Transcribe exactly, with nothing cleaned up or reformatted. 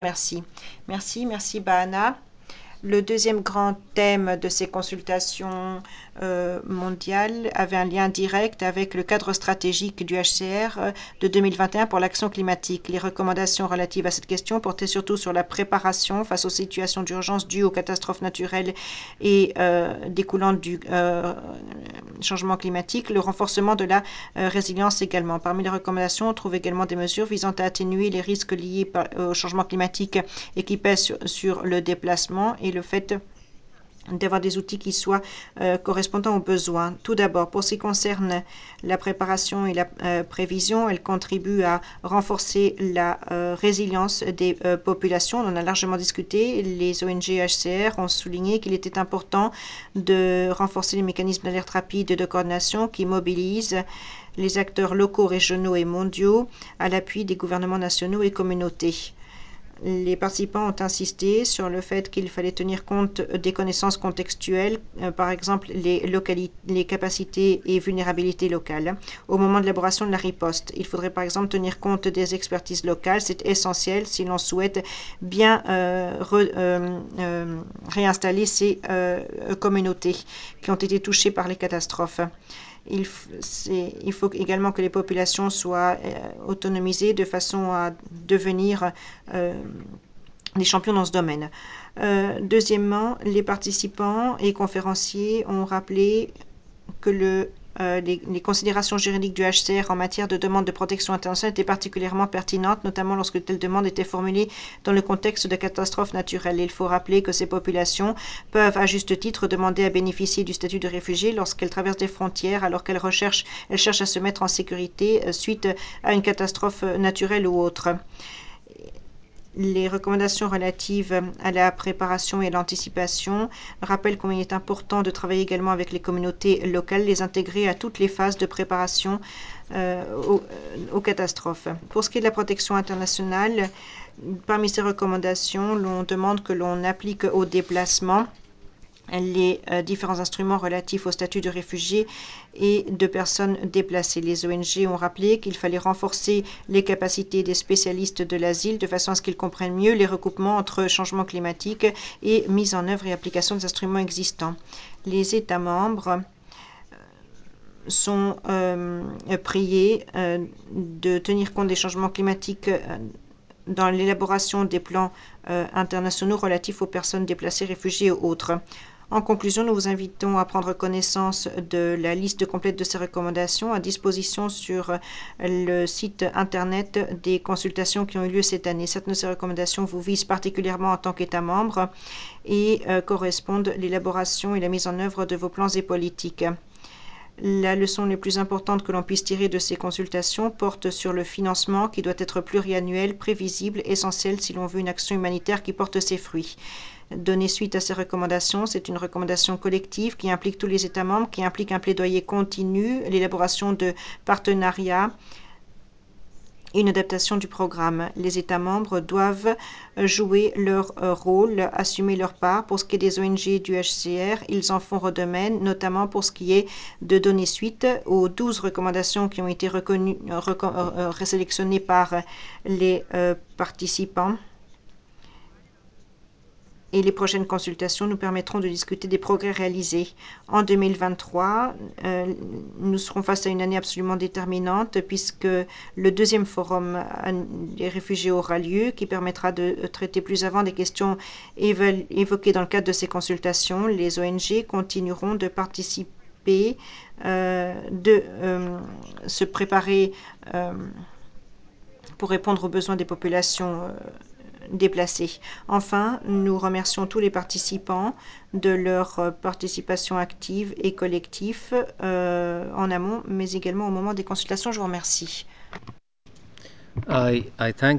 Merci. Merci, merci Bahana. Le deuxième grand thème de ces consultations euh, mondiales avait un lien direct avec le cadre stratégique du H C R euh, de deux mille vingt et un pour l'action climatique. Les recommandations relatives à cette question portaient surtout sur la préparation face aux situations d'urgence dues aux catastrophes naturelles et euh, découlant du euh, changement climatique, le renforcement de la euh, résilience également. Parmi les recommandations, on trouve également des mesures visant à atténuer les risques liés par, au changement climatique et qui pèsent sur, sur le déplacement et le fait d'avoir des outils qui soient euh, correspondant aux besoins. Tout d'abord, pour ce qui concerne la préparation et la euh, prévision, elle contribue à renforcer la euh, résilience des euh, populations. On en a largement discuté. Les O N G H C R ont souligné qu'il était important de renforcer les mécanismes d'alerte rapide et de coordination qui mobilisent les acteurs locaux, régionaux et mondiaux à l'appui des gouvernements nationaux et communautés. Les participants ont insisté sur le fait qu'il fallait tenir compte des connaissances contextuelles, euh, par exemple les, les capacités et vulnérabilités locales, au moment de l'élaboration de la riposte. Il faudrait par exemple tenir compte des expertises locales. C'est essentiel si l'on souhaite bien euh, re, euh, euh, réinstaller ces euh, communautés qui ont été touchées par les catastrophes. Il, il faut également que les populations soient euh, autonomisées de façon à devenir euh, des champions dans ce domaine. Euh, deuxièmement, les participants et conférenciers ont rappelé que le Euh, les, les considérations juridiques du H C R en matière de demande de protection internationale étaient particulièrement pertinentes, notamment lorsque de telles demandes étaient formulées dans le contexte de catastrophes naturelles. Il faut rappeler que ces populations peuvent, à juste titre, demander à bénéficier du statut de réfugié lorsqu'elles traversent des frontières, alors qu'elles recherchent, elles cherchent à se mettre en sécurité euh, suite à une catastrophe naturelle ou autre. Les recommandations relatives à la préparation et à l'anticipation rappellent combien il est important de travailler également avec les communautés locales, les intégrer à toutes les phases de préparation euh, aux, aux catastrophes. Pour ce qui est de la protection internationale, parmi ces recommandations, l'on demande que l'on applique aux déplacements les euh, différents instruments relatifs au statut de réfugié et de personnes déplacées. Les O N G ont rappelé qu'il fallait renforcer les capacités des spécialistes de l'asile de façon à ce qu'ils comprennent mieux les recoupements entre changement climatique et mise en œuvre et application des instruments existants. Les États membres sont euh, priés euh, de tenir compte des changements climatiques euh, dans l'élaboration des plans euh, internationaux relatifs aux personnes déplacées, réfugiées et autres. En conclusion, nous vous invitons à prendre connaissance de la liste complète de ces recommandations à disposition sur le site Internet des consultations qui ont eu lieu cette année. Certaines de ces recommandations vous visent particulièrement en tant qu'État membre et euh, correspondent à l'élaboration et la mise en œuvre de vos plans et politiques. La leçon la plus importante que l'on puisse tirer de ces consultations porte sur le financement qui doit être pluriannuel, prévisible, essentiel si l'on veut une action humanitaire qui porte ses fruits. Donner suite à ces recommandations, c'est une recommandation collective qui implique tous les États membres, qui implique un plaidoyer continu, l'élaboration de partenariats et une adaptation du programme. Les États membres doivent jouer leur rôle, assumer leur part. Pour ce qui est des O N G et du H C R, ils en font de même, notamment pour ce qui est de donner suite aux douze recommandations qui ont été reconnues, sélectionnées par les euh, participants. Et les prochaines consultations nous permettront de discuter des progrès réalisés. En deux mille vingt-trois, euh, nous serons face à une année absolument déterminante puisque le deuxième forum des réfugiés aura lieu qui permettra de traiter plus avant des questions évoquées dans le cadre de ces consultations. Les O N G continueront de participer, euh, de euh, se préparer euh, pour répondre aux besoins des populations euh, déplacés. Enfin, nous remercions tous les participants de leur participation active et collective euh, en amont, mais également au moment des consultations. Je vous remercie. I, I thank